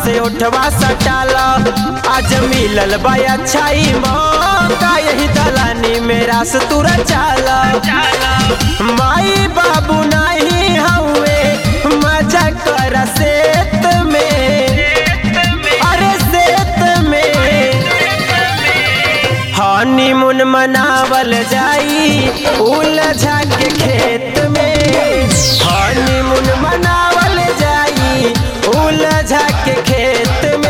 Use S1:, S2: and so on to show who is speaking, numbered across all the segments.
S1: से उठवा सटाला। आज मिलल बा अच्छा ही मौका, यही दलानी में रास तुरा चाला। माई बाबू नहीं हुए मजा कर सेत में, अरे सेत में हनीमून मनावल जाई उलझा के खेत में। हनीमून मनावल जाई उलझा के खेत में।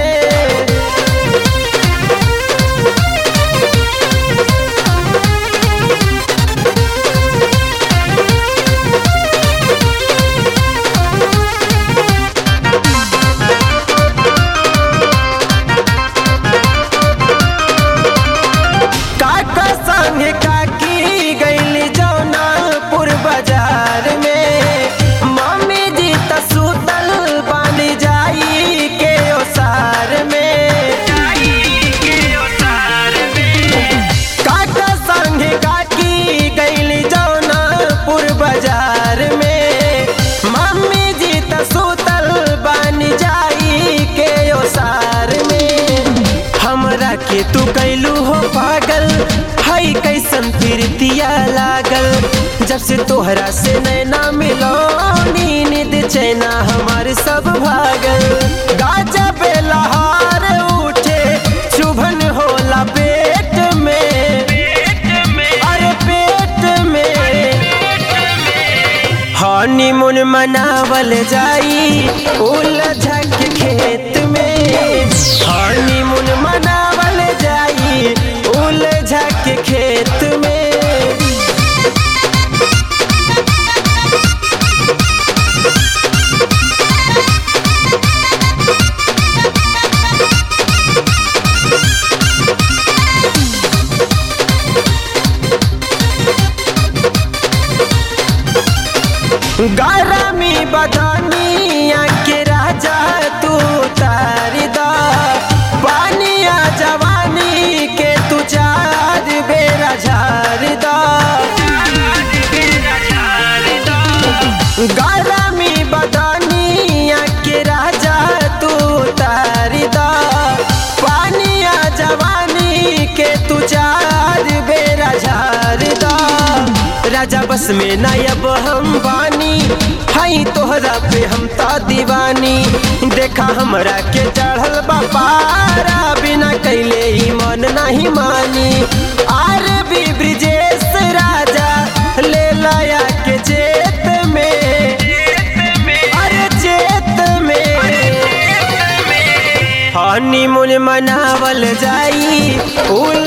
S1: काका संग काकी गईली जौनापुर बाजार में। मम्मी जी त सुतल बानी जाई के ओसार में। काका संग काकी गईली जौनापुर बाजार में। मम्मी जी त सुतल बानी जाई के ओसार में। हमरा के तू कैलू हो पागल, हई कैसन प्रीतिया लागल। जब से तोहरा से नैना मिलो नींद चैना हमार सब भागल। गाजा बेलहार उठे चुभन होला पेट में, अरे पेट में। हनीमून मनावल जाई उलझा के खेत में। हनीमून मनावल जाई उलझा के खेत में। गरमी बदनिया के राजा तू तारी दा। पानिया जवानी के तू चार बेरा झार दा। गरमी बदनिया के राजा तू तारी दा। पानिया जवानी के तू चार बेरा झार दा। राजा बस में नायब हम बानी, हई तोहरा पे हम ता दीवानी। देखा हमरा के चढ़ल बापारा, बिना कैले ही मन नहीं मानी। आर भी ब्रिजेश राजा ले लाया के चेत में, अरे चेत में। हनीमून मनावल जाई